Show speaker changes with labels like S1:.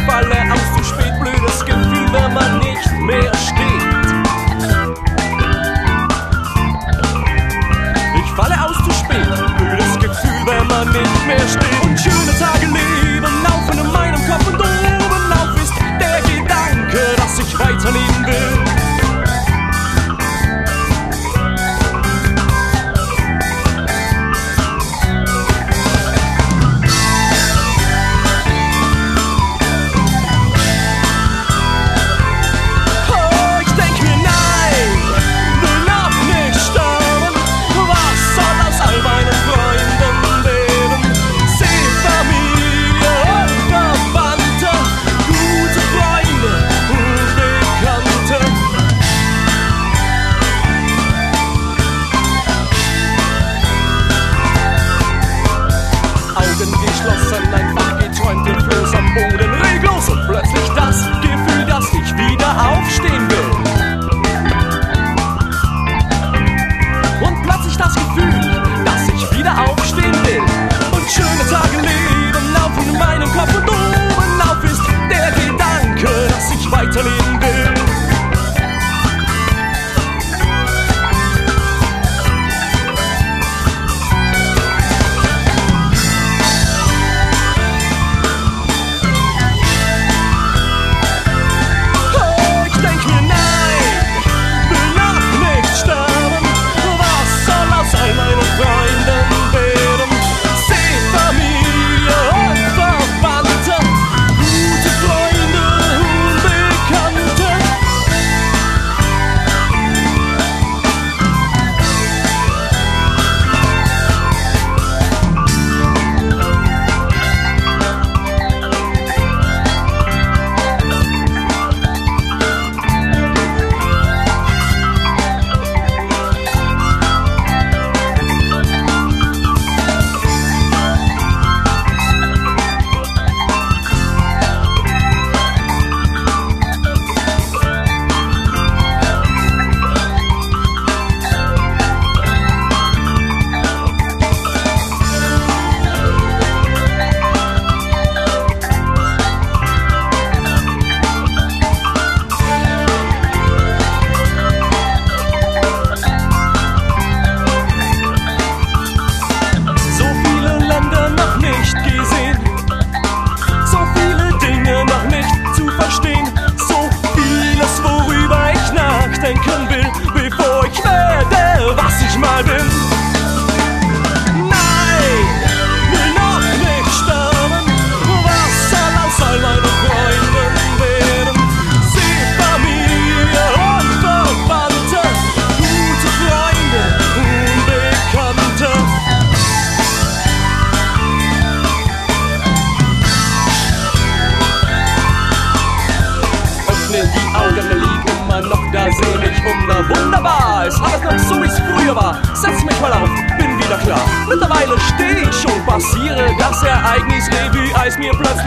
S1: falle aus zu spät, blödes Gefühl, wenn man nicht mehr steht. Ich falle aus zu spät, blödes Gefühl, wenn man nicht mehr steht. Und schöne Tage leben, laufen in meinem Kopf und oben auf ist der Gedanke, dass ich weiterleben will. Geschlossen, einfach geträumt, hilflos am Boden, reglos und plötzlich das Gefühl, dass ich wieder aufstehen will. Und plötzlich das Gefühl, dass ich wieder aufstehen will. Und schöne Tage leben, laufen in meinem Kopf und oben auf ist der Gedanke, dass ich weiterleben will. Seh mich wunderbar, ist alles noch so, wie's früher war. Setz mich mal auf, bin wieder klar. Mittlerweile steh ich schon, passiere das Ereignis Revue, als mir plötzlich